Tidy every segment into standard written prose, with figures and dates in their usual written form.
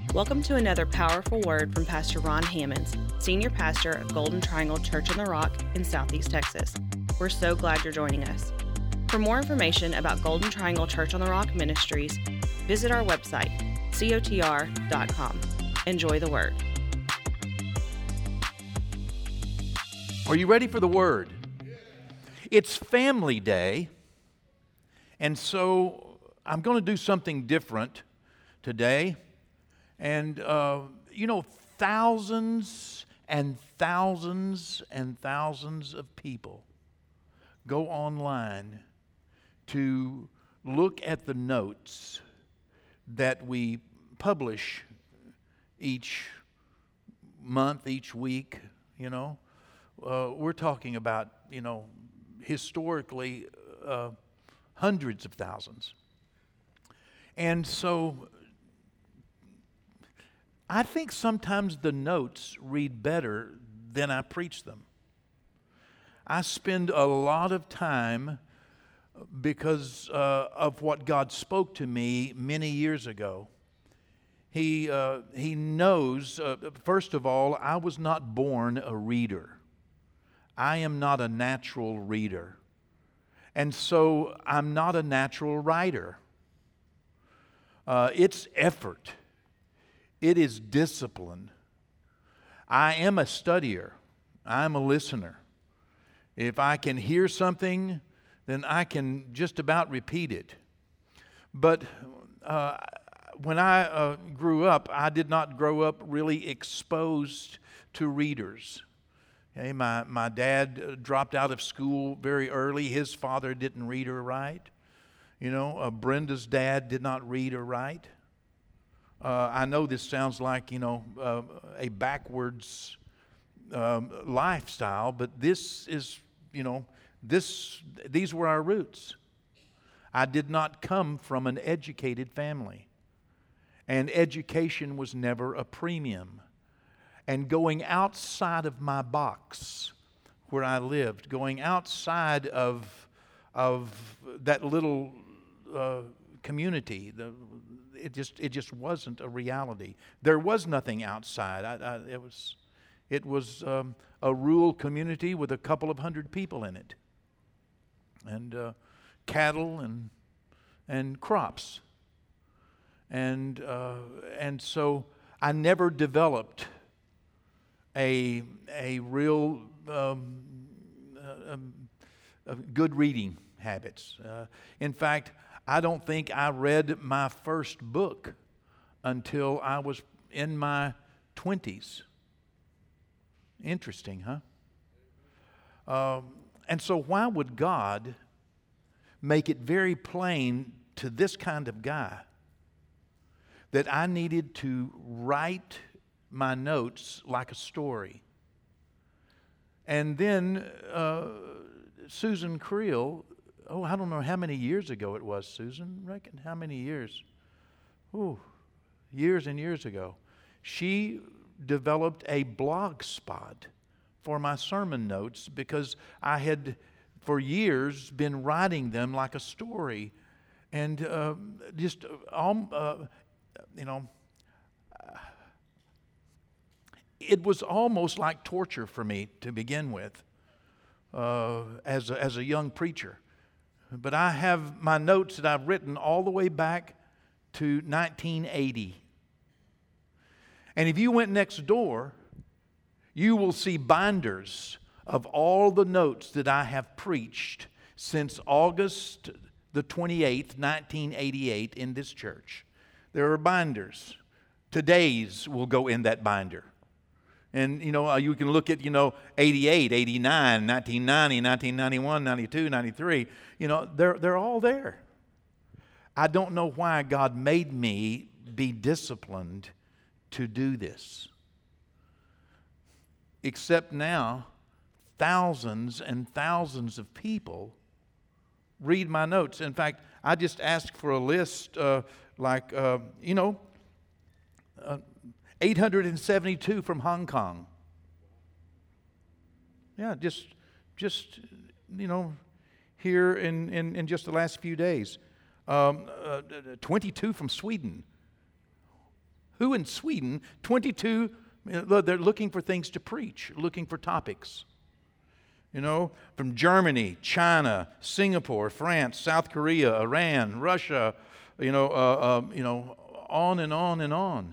Welcome to another powerful word from Pastor Ron Hammonds, Senior Pastor of Golden Triangle Church on the Rock in Southeast Texas. We're so glad you're joining us. For more information about Golden Triangle Church on the Rock Ministries, visit our website, cotr.com. Enjoy the word. Are you ready for the word? It's Family Day, and so I'm going to do something different today. And, thousands and thousands and thousands of people go online to look at the notes that we publish each month, each week, We're talking about, historically hundreds of thousands. And so I think sometimes the notes read better than I preach them. I spend a lot of time because of what God spoke to me many years ago. He knows, first of all, I was not born a reader. I am not a natural reader. And so I'm not a natural writer. It's effort. It is discipline. I am a studier. I'm a listener. If I can hear something, then I can just about repeat it. But when I grew up, I did not grow up really exposed to readers. Okay, my dad dropped out of school very early. His father didn't read or write. Brenda's dad did not read or write. I know this sounds like, a backwards lifestyle, but this is, these were our roots. I did not come from an educated family, and education was never a premium. And going outside of my box where I lived, going outside of that little community, it just wasn't a reality. There was nothing outside. It was a rural community with a couple of hundred people in it, and cattle and crops, and so I never developed a real good reading habits. In fact, I don't think I read my first book until I was in my 20s. Interesting, huh? And so why would God make it very plain to this kind of guy that I needed to write my notes like a story? And then Susan Creel, I don't know how many years ago it was, Susan. Reckon how many years? Years and years ago. She developed a blog spot for my sermon notes because I had for years been writing them like a story, and it was almost like torture for me to begin with as a young preacher. But I have my notes that I've written all the way back to 1980. And if you went next door, you will see binders of all the notes that I have preached since August the 28th, 1988 in this church. There are binders. Today's will go in that binder. And, you can look at, 88, 89, 1990, 1991, 92, 93. They're all there. I don't know why God made me be disciplined to do this. Except now, thousands and thousands of people read my notes. In fact, I just asked for a list 872 from Hong Kong. Yeah, just here in just the last few days. 22 from Sweden. Who in Sweden, 22, they're looking for things to preach, looking for topics. You know, from Germany, China, Singapore, France, South Korea, Iran, Russia, on and on and on.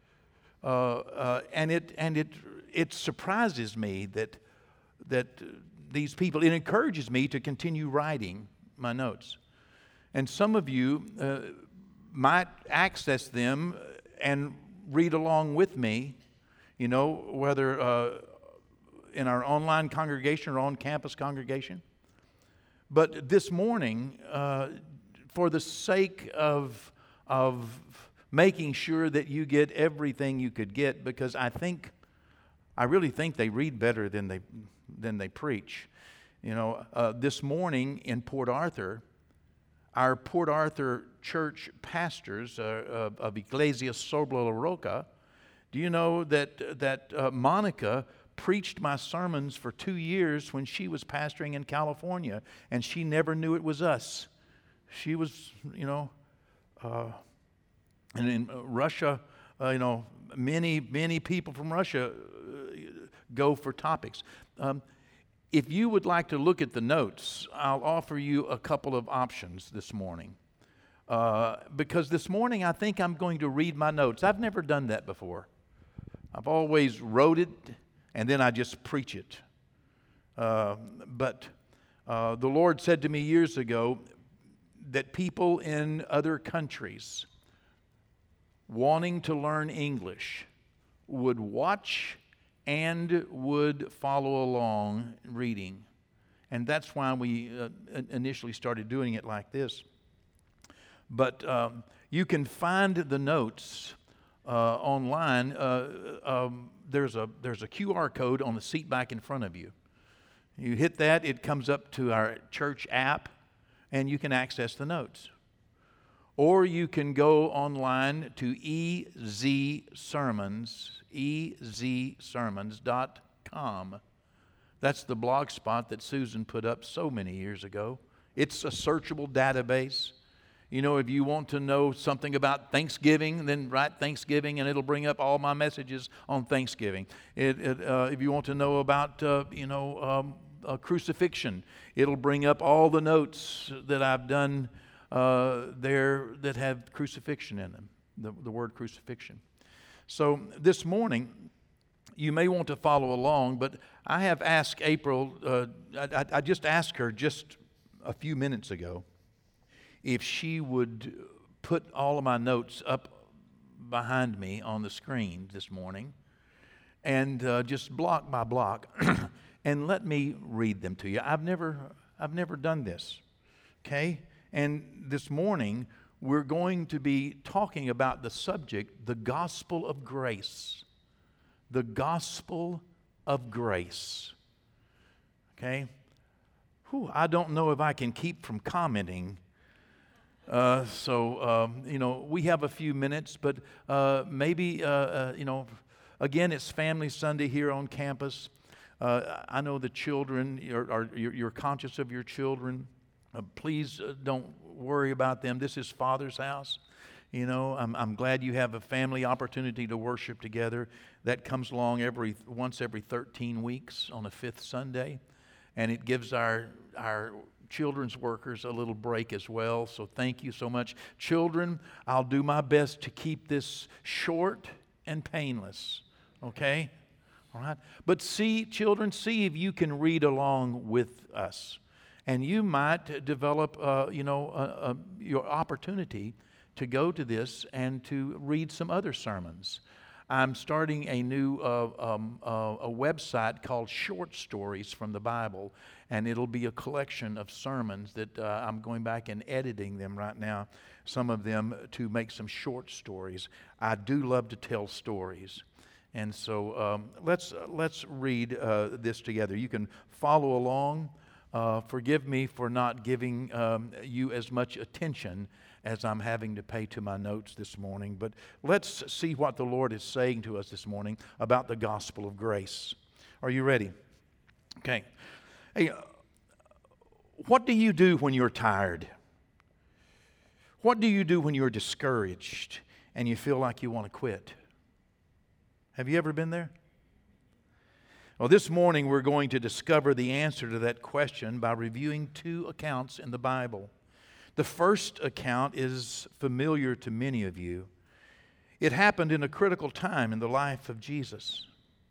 And it surprises me that these people, it encourages me to continue writing my notes. And some of you might access them and read along with me, whether in our online congregation or on-campus congregation. But this morning, for the sake of making sure that you get everything you could get, because I really think they read better than they preach. This morning in Port Arthur, our Port Arthur church pastors of Iglesia Sobre la Roca, do you know that Monica preached my sermons for 2 years when she was pastoring in California, and she never knew it was us. She was, and in Russia, many people from Russia go for topics. If you would like to look at the notes, I'll offer you a couple of options this morning. Because this morning I think I'm going to read my notes. I've never done that before. I've always wrote it and then I just preach it. But the Lord said to me years ago that people in other countries wanting to learn English would watch and would follow along reading. And that's why we initially started doing it like this. But you can find the notes online. There's a QR code on the seat back in front of you. You hit that, it comes up to our church app, and you can access the notes. Or you can go online to ezsermons.com. That's the blog spot that Susan put up so many years ago. It's a searchable database. If you want to know something about Thanksgiving, then write Thanksgiving and it'll bring up all my messages on Thanksgiving. If you want to know about, crucifixion, it'll bring up all the notes that I've done there that have crucifixion in them, the word crucifixion. So this morning, you may want to follow along, but I have asked April, I just asked her just a few minutes ago if she would put all of my notes up behind me on the screen this morning and just block by block and let me read them to you. I've never done this, okay? And this morning, we're going to be talking about the subject, the gospel of grace. The gospel of grace. Okay? I don't know if I can keep from commenting. We have a few minutes, but maybe, again, it's Family Sunday here on campus. I know the children, you're conscious of your children. Please don't worry about them. This is Father's house. I'm glad you have a family opportunity to worship together. That comes along once every 13 weeks on a fifth Sunday. And it gives our children's workers a little break as well. So thank you so much. Children, I'll do my best to keep this short and painless. Okay? All right? But children, see if you can read along with us. And you might develop, your opportunity to go to this and to read some other sermons. I'm starting a new a website called Short Stories from the Bible, and it'll be a collection of sermons that I'm going back and editing them right now, some of them to make some short stories. I do love to tell stories. And so let's read this together. You can follow along. Forgive me for not giving you as much attention as I'm having to pay to my notes this morning. But let's see what the Lord is saying to us this morning about the gospel of grace. Are you ready? Okay. Hey, what do you do when you're tired? What do you do when you're discouraged and you feel like you want to quit. Have you ever been there? Well, this morning we're going to discover the answer to that question by reviewing two accounts in the Bible. The first account is familiar to many of you. It happened in a critical time in the life of Jesus.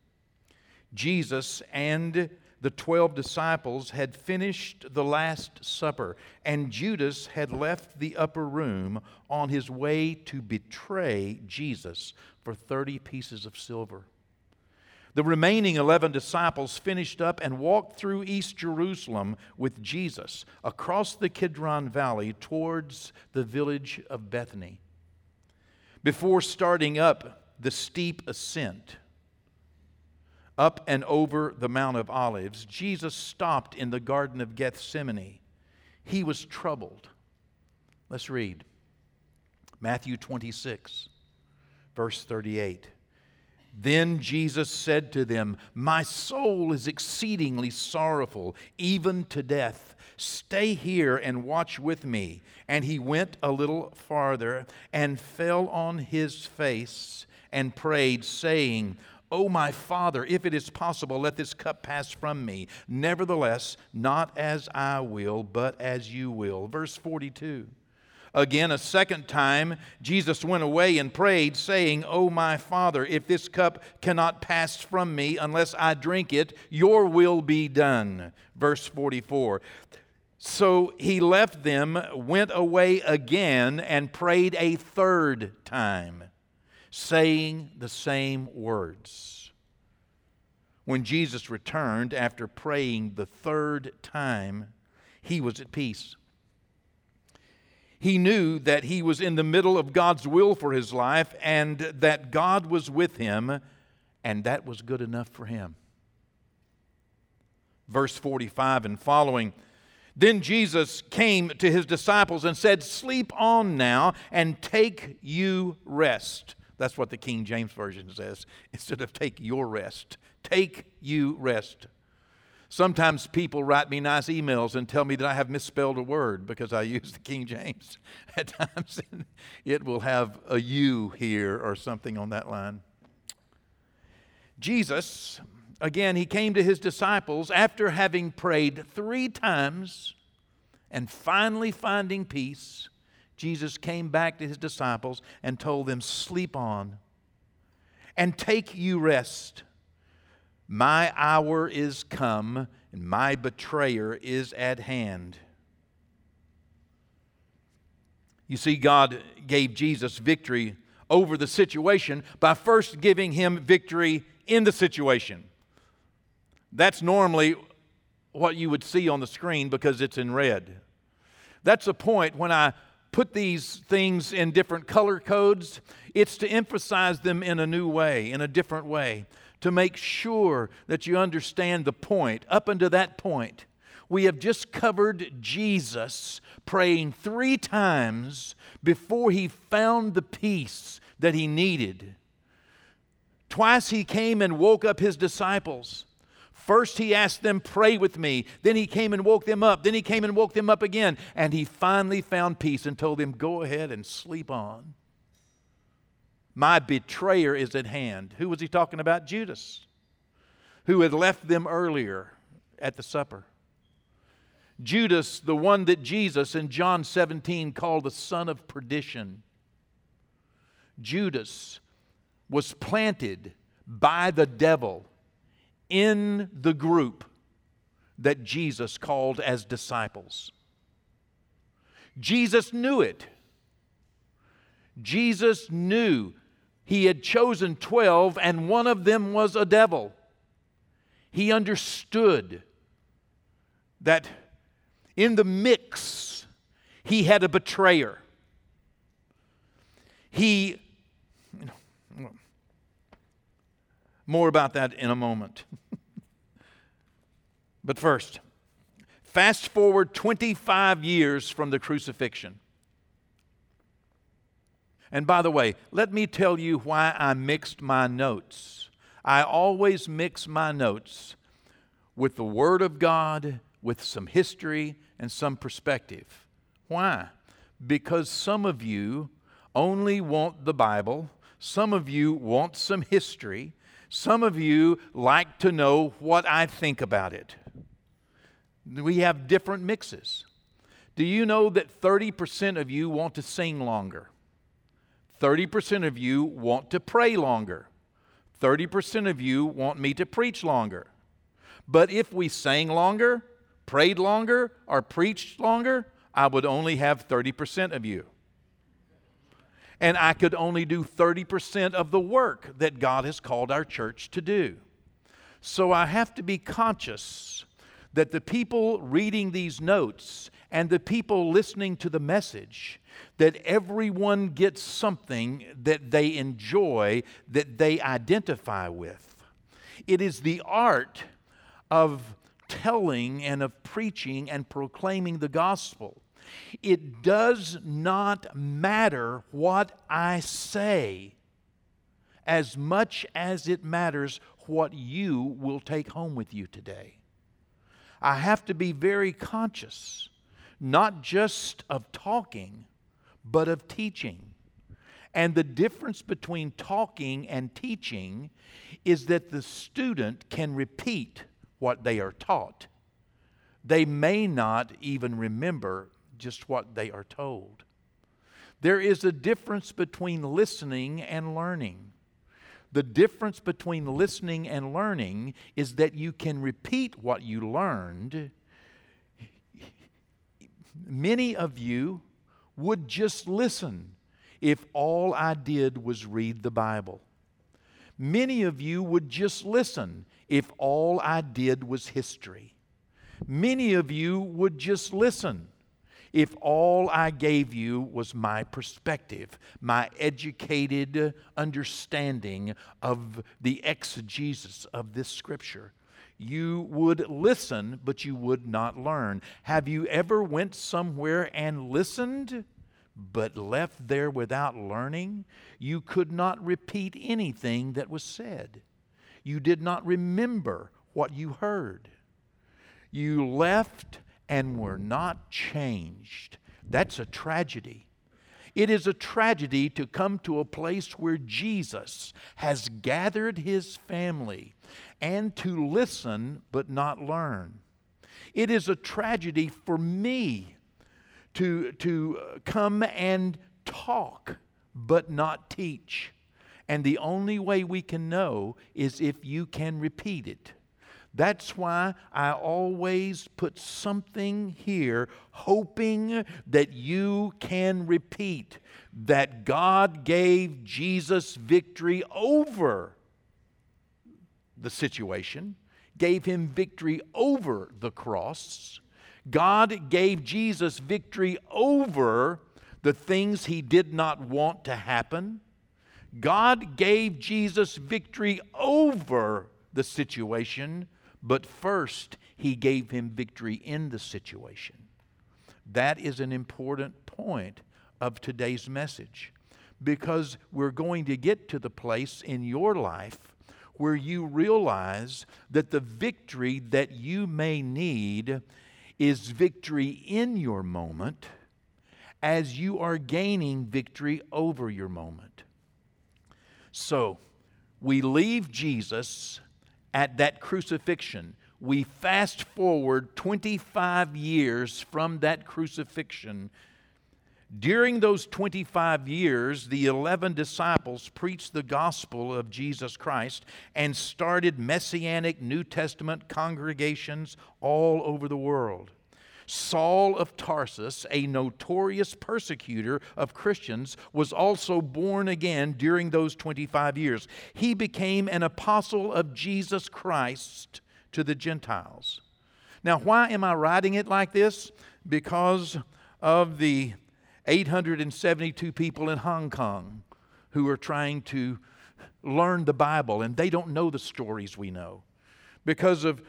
Jesus and the 12 disciples had finished the Last Supper, and Judas had left the upper room on his way to betray Jesus for 30 pieces of silver. The remaining 11 disciples finished up and walked through East Jerusalem with Jesus across the Kidron Valley towards the village of Bethany. Before starting up the steep ascent up and over the Mount of Olives, Jesus stopped in the Garden of Gethsemane. He was troubled. Let's read Matthew 26, verse 38. Then Jesus said to them, "My soul is exceedingly sorrowful, even to death. Stay here and watch with me." And he went a little farther and fell on his face and prayed, saying, "O my Father, if it is possible, let this cup pass from me. Nevertheless, not as I will, but as you will." Verse 42. Again, a second time, Jesus went away and prayed, saying, "O my Father, if this cup cannot pass from me unless I drink it, your will be done." Verse 44. So he left them, went away again, and prayed a third time, saying the same words. When Jesus returned after praying the third time, he was at peace. He knew that he was in the middle of God's will for his life and that God was with him, and that was good enough for him. Verse 45 and following, then Jesus came to his disciples and said, "Sleep on now and take you rest." That's what the King James Version says, instead of "take your rest." Take you rest. Sometimes people write me nice emails and tell me that I have misspelled a word because I use the King James. At times it will have a "you" here or something on that line. Jesus, again, he came to his disciples after having prayed 3 times and finally finding peace. Jesus came back to his disciples and told them, "Sleep on and take you rest. My hour is come, and my betrayer is at hand." You see, God gave Jesus victory over the situation by first giving him victory in the situation. That's normally what you would see on the screen because it's in red. That's the point when I put these things in different color codes. It's to emphasize them in a new way, in a different way, to make sure that you understand the point. Up until that point, we have just covered Jesus praying 3 times before he found the peace that he needed. Twice he came and woke up his disciples. First he asked them, "Pray with me." Then he came and woke them up. Then he came and woke them up again. And he finally found peace and told them, "Go ahead and sleep on. My betrayer is at hand." Who was he talking about? Judas, who had left them earlier at the supper. Judas, the one that Jesus in John 17 called the son of perdition. Judas was planted by the devil in the group that Jesus called as disciples. Jesus knew it. Jesus knew he had chosen 12 and one of them was a devil. He understood that in the mix he had a betrayer. More about that in a moment. But first, fast forward 25 years from the crucifixion. And by the way, let me tell you why I mixed my notes. I always mix my notes with the Word of God, with some history and some perspective. Why? Because some of you only want the Bible. Some of you want some history. Some of you like to know what I think about it. We have different mixes. Do you know that 30% of you want to sing longer? 30% of you want to pray longer. 30% of you want me to preach longer. But if we sang longer, prayed longer, or preached longer, I would only have 30% of you. And I could only do 30% of the work that God has called our church to do. So I have to be conscious that the people reading these notes and the people listening to the message, that everyone gets something that they enjoy, that they identify with. It is the art of telling and of preaching and proclaiming the gospel. It does not matter what I say as much as it matters what you will take home with you today. I have to be very conscious, not just of talking, but of teaching. And the difference between talking and teaching is that the student can repeat what they are taught. They may not even remember just what they are told. There is a difference between listening and learning. The difference between listening and learning is that you can repeat what you learned. Many of you would just listen if all I did was read the Bible. Many of you would just listen if all I did was history. Many of you would just listen if all I gave you was my perspective, my educated understanding of the exegesis of this Scripture. You would listen, but you would not learn. Have you ever went somewhere and listened, but left there without learning? You could not repeat anything that was said. You did not remember what you heard. You left and were not changed. That's a tragedy. It is a tragedy to come to a place where Jesus has gathered His family and to listen but not learn. It is a tragedy for me to come and talk but not teach. And the only way we can know is if you can repeat it. That's why I always put something here, hoping that you can repeat that God gave Jesus victory over the situation, gave Him victory over the cross. God gave Jesus victory over the things He did not want to happen. God gave Jesus victory over the situation, but first, He gave him victory in the situation. That is an important point of today's message, because we're going to get to the place in your life where you realize that the victory that you may need is victory in your moment as you are gaining victory over your moment. So, we leave Jesus at that crucifixion. We fast forward 25 years from that crucifixion. During those 25 years, the 11 disciples preached the gospel of Jesus Christ and started Messianic New Testament congregations all over the world. Saul of Tarsus, a notorious persecutor of Christians, was also born again during those 25 years. He became an apostle of Jesus Christ to the Gentiles. Now, why am I writing it like this? Because of the 872 people in Hong Kong who are trying to learn the Bible, and they don't know the stories we know. Because of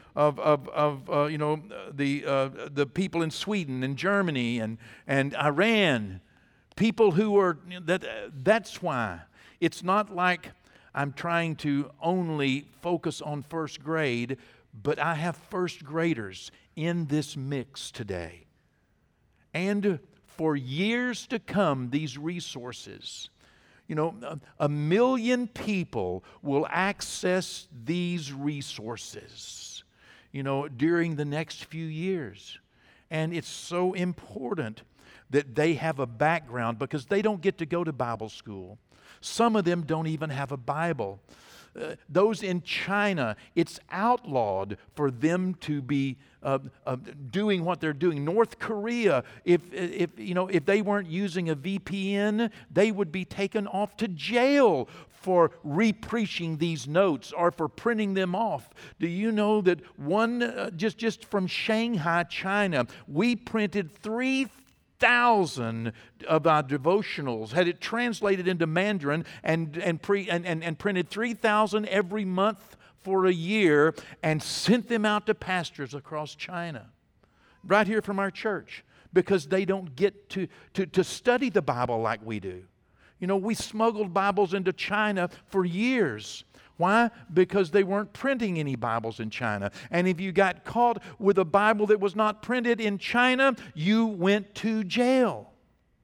the people in Sweden and Germany and Iran, people who are that's why it's not like I'm trying to only focus on first grade, but I have first graders in this mix today. And for years to come these resources. 1 million people will access these resources, during the next few years. And it's so important that they have a background because they don't get to go to Bible school. Some of them don't even have a Bible. Those in China, it's outlawed for them to be doing what they're doing. North Korea, if they weren't using a VPN, they would be taken off to jail for re-preaching these notes or for printing them off. Do you know that just from Shanghai, China, we printed 3,000 of our devotionals, had it translated into Mandarin and printed 3,000 every month for a year and sent them out to pastors across China, right here from our church, because they don't get to study the Bible like we do. We smuggled Bibles into China for years. Why? Because they weren't printing any Bibles in China. And if you got caught with a Bible that was not printed in China, you went to jail.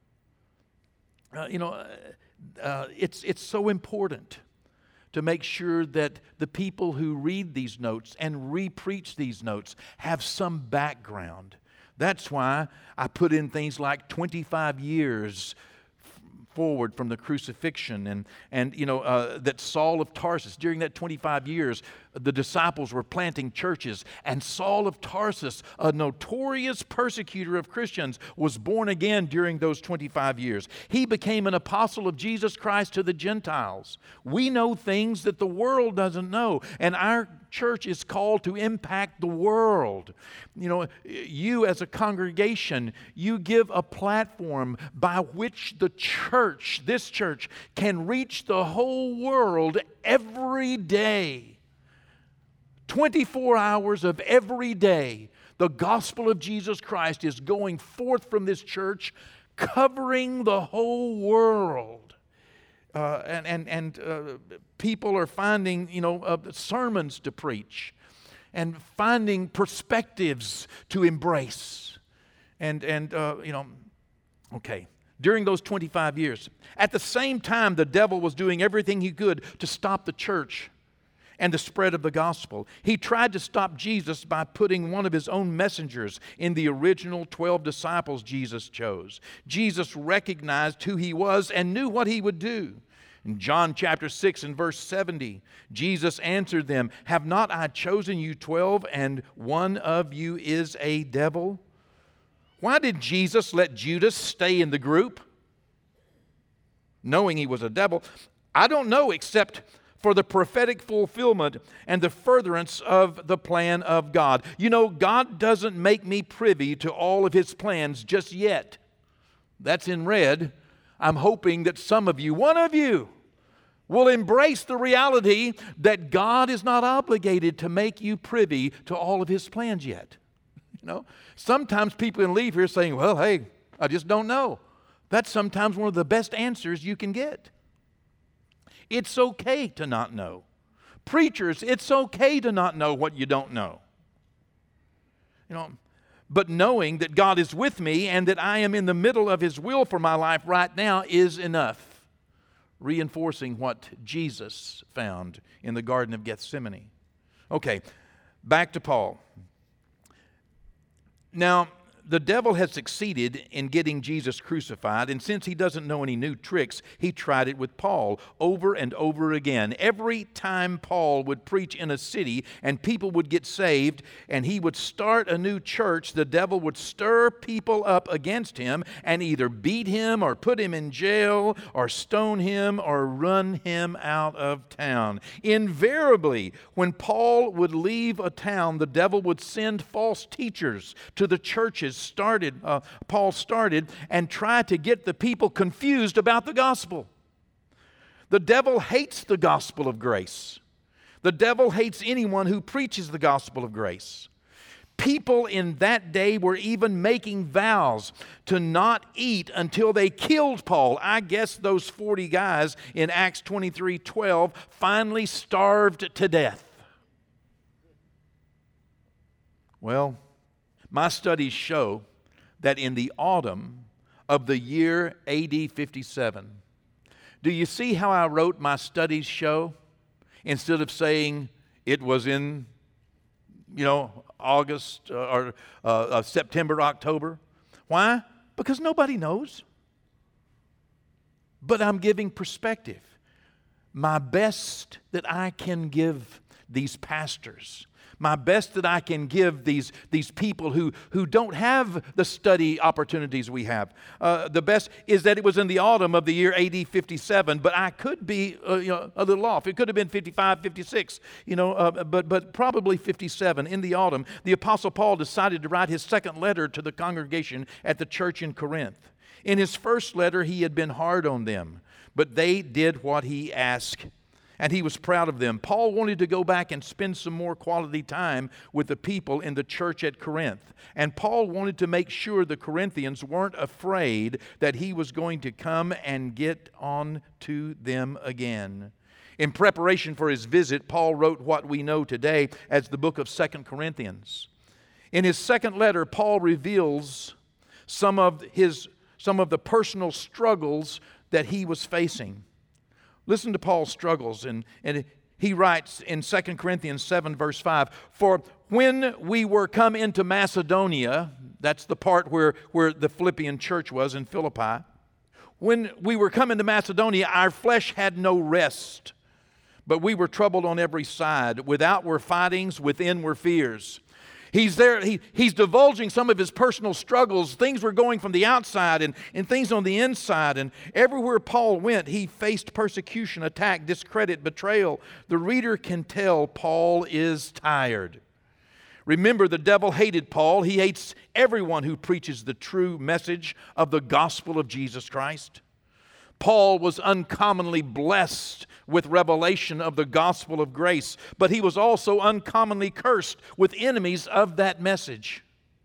It's so important to make sure that the people who read these notes and re-preach these notes have some background. That's why I put in things like 25 years forward from the crucifixion, and that Saul of Tarsus, during that 25 years, the disciples were planting churches, and Saul of Tarsus, a notorious persecutor of Christians, was born again during those 25 years. He became an apostle of Jesus Christ to the Gentiles. We know things that the world doesn't know, and our church is called to impact the world. You as a congregation, you give a platform by which the church, this church, can reach the whole world every day. 24 hours of every day, the gospel of Jesus Christ is going forth from this church, covering the whole world. And people are finding, sermons to preach and finding perspectives to embrace. Okay. During those 25 years, at the same time, the devil was doing everything he could to stop the church and the spread of the gospel. He tried to stop Jesus by putting one of his own messengers in the original 12 disciples Jesus chose. Jesus recognized who he was and knew what he would do. In John chapter 6 and verse 70, Jesus answered them, "Have not I chosen you 12, and one of you is a devil?" Why did Jesus let Judas stay in the group, knowing he was a devil? I don't know, except for the prophetic fulfillment and the furtherance of the plan of God. God doesn't make me privy to all of his plans just yet. That's in red. I'm hoping that some of you, one of you, will embrace the reality that God is not obligated to make you privy to all of his plans yet. Sometimes people can leave here saying, "Well, hey, I just don't know." That's sometimes one of the best answers you can get. It's okay to not know. Preachers, it's okay to not know what you don't know. But knowing that God is with me and that I am in the middle of his will for my life right now is enough. Reinforcing what Jesus found in the Garden of Gethsemane. Okay, back to Paul. Now, the devil had succeeded in getting Jesus crucified, and since he doesn't know any new tricks, he tried it with Paul over and over again. Every time Paul would preach in a city and people would get saved and he would start a new church, the devil would stir people up against him and either beat him or put him in jail or stone him or run him out of town. Invariably, when Paul would leave a town, the devil would send false teachers to the churches Paul started, and try to get the people confused about the gospel. The devil hates the gospel of grace. The devil hates anyone who preaches the gospel of grace. People in that day were even making vows to not eat until they killed Paul. I guess those 40 guys in Acts 23:12 finally starved to death. Well, my studies show that in the autumn of the year AD 57. Do you see how I wrote my studies show? Instead of saying it was in, August or September, October. Why? Because nobody knows. But I'm giving perspective. My best that I can give these pastors, my best that I can give these people who don't have the study opportunities we have. The best is that it was in the autumn of the year AD 57, but I could be a little off. It could have been 55, 56, but probably 57 in the autumn. The Apostle Paul decided to write his second letter to the congregation at the church in Corinth. In his first letter, he had been hard on them, but they did what he asked. And he was proud of them. Paul wanted to go back and spend some more quality time with the people in the church at Corinth. And Paul wanted to make sure the Corinthians weren't afraid that he was going to come and get on to them again. In preparation for his visit, Paul wrote what we know today as the book of 2 Corinthians. In his second letter, Paul reveals some of the personal struggles that he was facing. Listen to Paul's struggles, and he writes in 2 Corinthians 7, verse 5, "For when we were come into Macedonia," that's the part where the Philippian church was in Philippi, "when we were come into Macedonia, our flesh had no rest, but we were troubled on every side. Without were fightings, within were fears." He's there, he's divulging some of his personal struggles. Things were going from the outside and things on the inside. And everywhere Paul went, he faced persecution, attack, discredit, betrayal. The reader can tell Paul is tired. Remember, the devil hated Paul. He hates everyone who preaches the true message of the gospel of Jesus Christ. Paul was uncommonly blessed with revelation of the gospel of grace, but he was also uncommonly cursed with enemies of that message.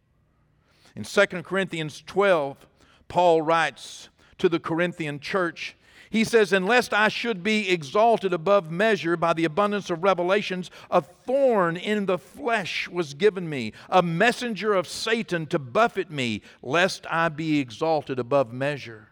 In 2 Corinthians 12, Paul writes to the Corinthian church, he says, "And lest I should be exalted above measure by the abundance of revelations, a thorn in the flesh was given me, a messenger of Satan to buffet me, lest I be exalted above measure."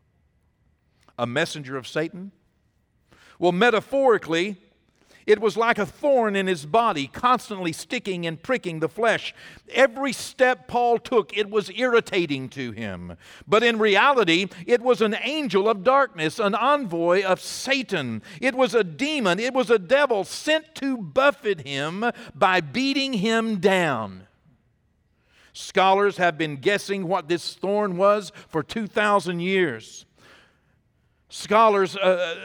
A messenger of Satan? Well, metaphorically, it was like a thorn in his body, constantly sticking and pricking the flesh. Every step Paul took, it was irritating to him. But in reality, it was an angel of darkness, an envoy of Satan. It was a demon, it was a devil sent to buffet him by beating him down. Scholars have been guessing what this thorn was for 2,000 years. Scholars,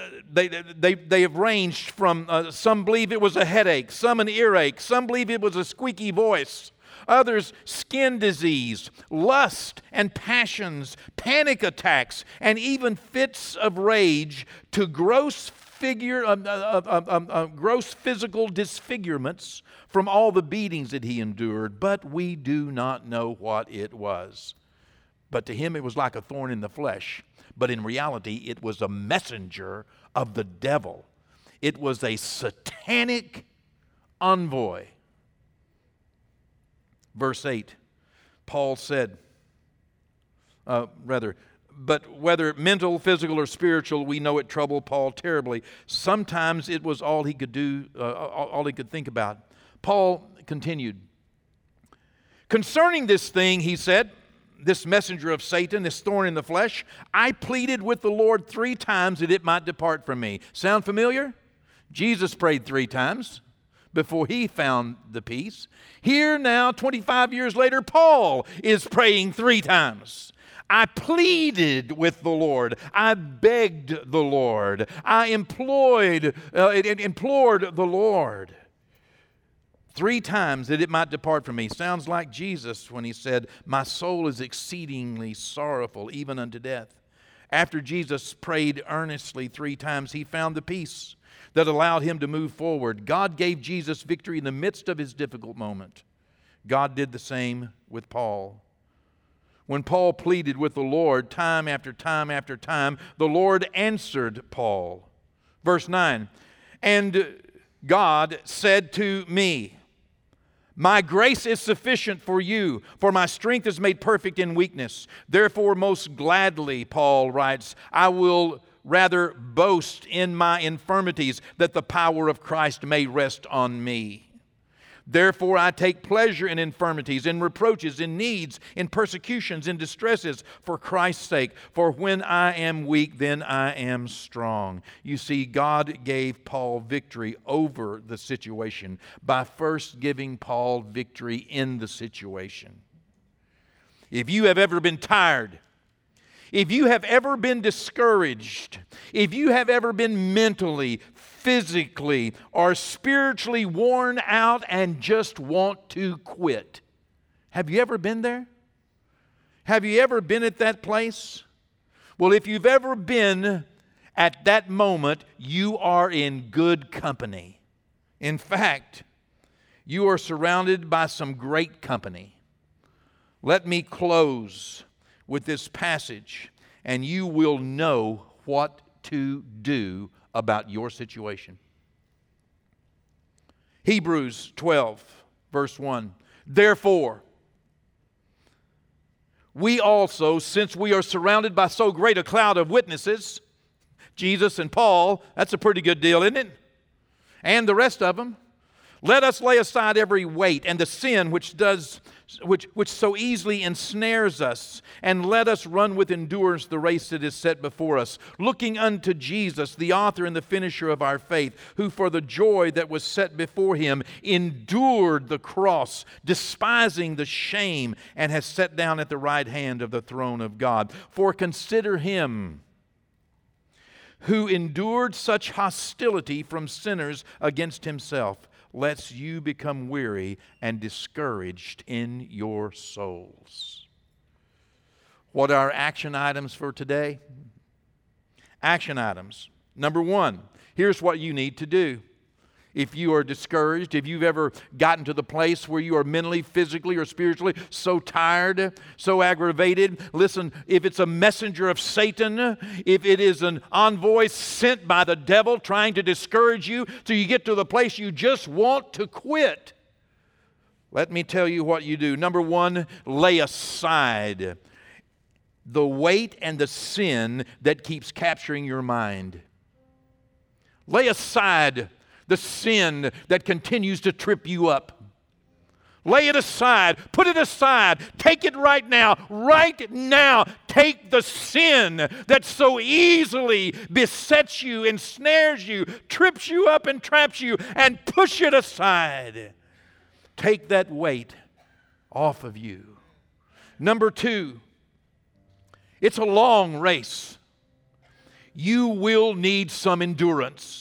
they have ranged from, some believe it was a headache, some an earache, some believe it was a squeaky voice, others skin disease, lust and passions, panic attacks, and even fits of rage to gross physical disfigurements from all the beatings that he endured, but we do not know what it was. But to him it was like a thorn in the flesh. But in reality, it was a messenger of the devil. It was a satanic envoy. Verse 8, Paul said, but whether mental, physical, or spiritual, we know it troubled Paul terribly. Sometimes it was all he could do, all he could think about. Paul continued, "Concerning this thing," he said, "this messenger of Satan, this thorn in the flesh, I pleaded with the Lord 3 times that it might depart from me." Sound familiar? Jesus prayed 3 times before he found the peace. Here now, 25 years later, Paul is praying 3 times. "I pleaded with the Lord. I begged the Lord. I implored the Lord 3 times that it might depart from me." Sounds like Jesus when he said, "My soul is exceedingly sorrowful, even unto death." After Jesus prayed earnestly 3 times, he found the peace that allowed him to move forward. God gave Jesus victory in the midst of his difficult moment. God did the same with Paul. When Paul pleaded with the Lord time after time after time, the Lord answered Paul. Verse 9, "And God said to me, My grace is sufficient for you, for my strength is made perfect in weakness. Therefore, most gladly, Paul writes, I will rather boast in my infirmities, that the power of Christ may rest on me. Therefore I take pleasure in infirmities, in reproaches, in needs, in persecutions, in distresses, for Christ's sake. For when I am weak, then I am strong. You see, God gave Paul victory over the situation by first giving Paul victory in the situation. If you have ever been tired, if you have ever been discouraged, if you have ever been mentally, physically, or spiritually worn out and just want to quit, have you ever been there? Have you ever been at that place? Well, if you've ever been at that moment, you are in good company. In fact, you are surrounded by some great company. Let me close with this passage, and you will know what to do about your situation. Hebrews 12, verse 1. Therefore, we also, since we are surrounded by so great a cloud of witnesses, Jesus and Paul, that's a pretty good deal, isn't it? And the rest of them. Let us lay aside every weight and the sin which so easily ensnares us, and let us run with endurance the race that is set before us, looking unto Jesus, the author and the finisher of our faith, who for the joy that was set before him endured the cross, despising the shame, and has sat down at the right hand of the throne of God. For consider him who endured such hostility from sinners against himself, lest you become weary and discouraged in your souls. What are action items for today? Action items. Number one, here's what you need to do. If you are discouraged, if you've ever gotten to the place where you are mentally, physically, or spiritually so tired, so aggravated, listen, if it's a messenger of Satan, if it is an envoy sent by the devil trying to discourage you till you get to the place you just want to quit, let me tell you what you do. Number one, lay aside the weight and the sin that keeps capturing your mind. Lay aside the sin that continues to trip you up. Lay it aside. Put it aside. Take it right now. Right now. Take the sin that so easily besets you, ensnares you, trips you up and traps you, and push it aside. Take that weight off of you. Number two, it's a long race. You will need some endurance.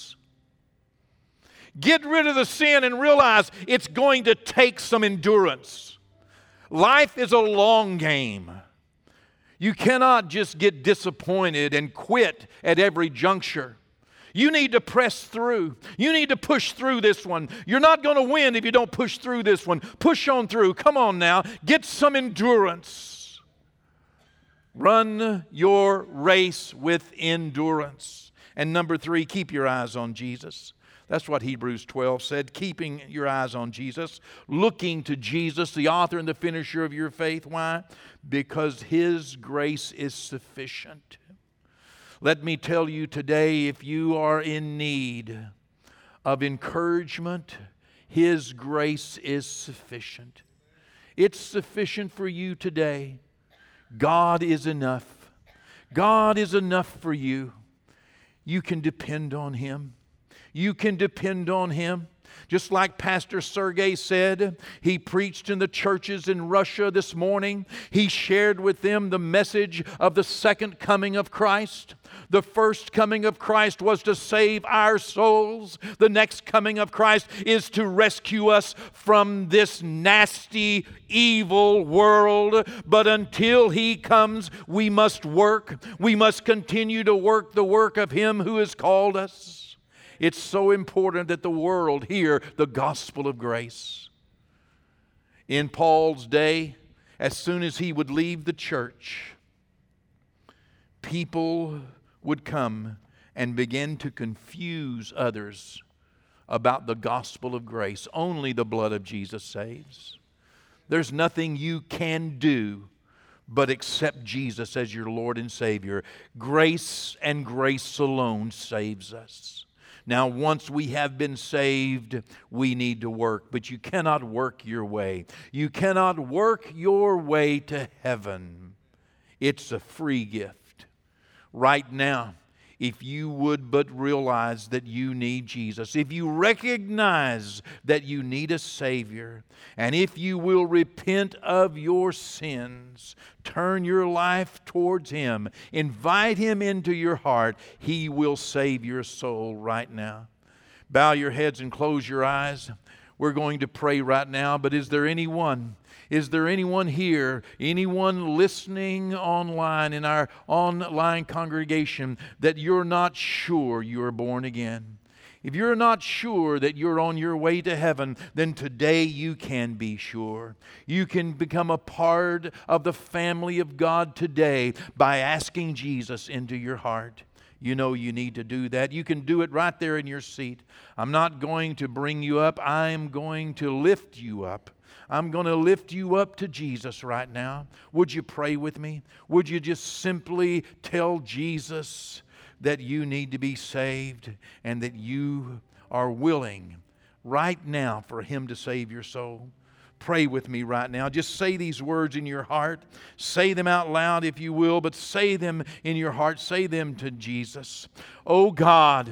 Get rid of the sin and realize it's going to take some endurance. Life is a long game. You cannot just get disappointed and quit at every juncture. You need to press through. You need to push through this one. You're not going to win if you don't push through this one. Push on through. Come on now. Get some endurance. Run your race with endurance. And number three, keep your eyes on Jesus. That's what Hebrews 12 said, keeping your eyes on Jesus, looking to Jesus, the author and the finisher of your faith. Why? Because His grace is sufficient. Let me tell you today, if you are in need of encouragement, His grace is sufficient. It's sufficient for you today. God is enough. God is enough for you. You can depend on Him. You can depend on Him. Just like Pastor Sergei said, he preached in the churches in Russia this morning. He shared with them the message of the second coming of Christ. The first coming of Christ was to save our souls. The next coming of Christ is to rescue us from this nasty, evil world. But until He comes, we must work. We must continue to work the work of Him who has called us. It's so important that the world hear the gospel of grace. In Paul's day, as soon as he would leave the church, people would come and begin to confuse others about the gospel of grace. Only the blood of Jesus saves. There's nothing you can do but accept Jesus as your Lord and Savior. Grace and grace alone saves us. Now, once we have been saved, we need to work, but you cannot work your way. You cannot work your way to heaven. It's a free gift. Right now, if you would but realize that you need Jesus, if you recognize that you need a Savior, and if you will repent of your sins, turn your life towards Him, invite Him into your heart, He will save your soul right now. Bow your heads and close your eyes. We're going to pray right now, but is there anyone here, anyone listening online in our online congregation that you're not sure you're born again? If you're not sure that you're on your way to heaven, then today you can be sure. You can become a part of the family of God today by asking Jesus into your heart. You know you need to do that. You can do it right there in your seat. I'm not going to bring you up. I am going to lift you up. I'm going to lift you up to Jesus right now. Would you pray with me? Would you just simply tell Jesus that you need to be saved and that you are willing right now for Him to save your soul? Pray with me right now. Just say these words in your heart. Say them out loud if you will, but say them in your heart. Say them to Jesus. Oh God,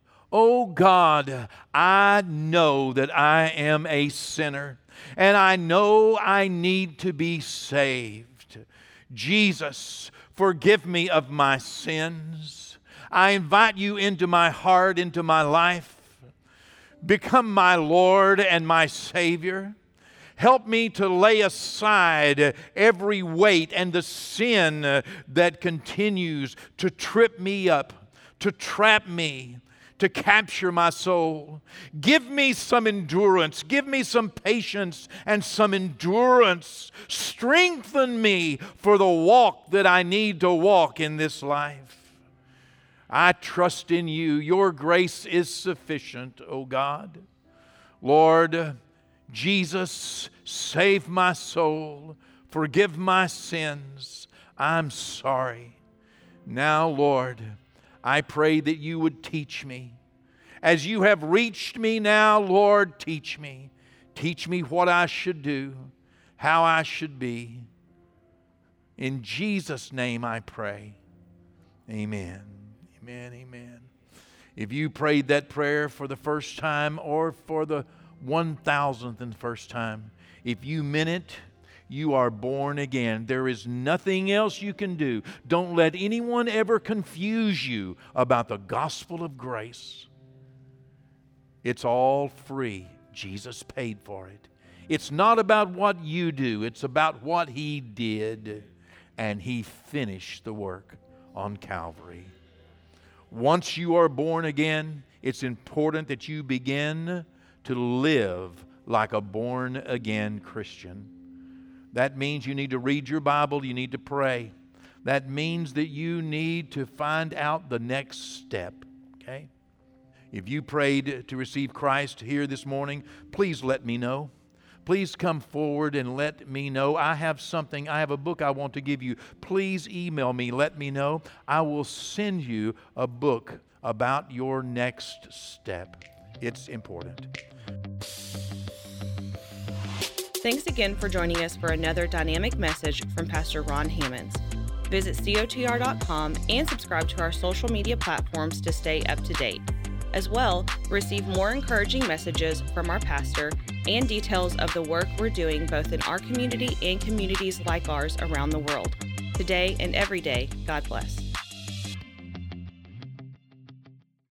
I know that I am a sinner. And I know I need to be saved. Jesus, forgive me of my sins. I invite you into my heart, into my life. Become my Lord and my Savior. Help me to lay aside every weight and the sin that continues to trip me up, to trap me, to capture my soul. Give me some endurance. Give me some patience and some endurance. Strengthen me for the walk that I need to walk in this life. I trust in you. Your grace is sufficient, O God. Lord Jesus, save my soul. Forgive my sins. I'm sorry. Now, Lord, I pray that you would teach me. As you have reached me now, Lord, teach me. Teach me what I should do, how I should be. In Jesus' name I pray. Amen. Amen. Amen. If you prayed that prayer for the first time or for the 1,000th and first time, if you meant it, you are born again. There is nothing else you can do. Don't let anyone ever confuse you about the gospel of grace. It's all free. Jesus paid for it. It's not about what you do. It's about what He did. And He finished the work on Calvary. Once you are born again, it's important that you begin to live like a born-again Christian. That means you need to read your Bible, you need to pray. That means that you need to find out the next step, okay? If you prayed to receive Christ here this morning, please let me know. Please come forward and let me know. I have a book I want to give you. Please email me, let me know. I will send you a book about your next step. It's important. Thanks again for joining us for another dynamic message from Pastor Ron Hammonds. Visit cotr.com and subscribe to our social media platforms to stay up to date. As well, receive more encouraging messages from our pastor and details of the work we're doing both in our community and communities like ours around the world. Today and every day, God bless.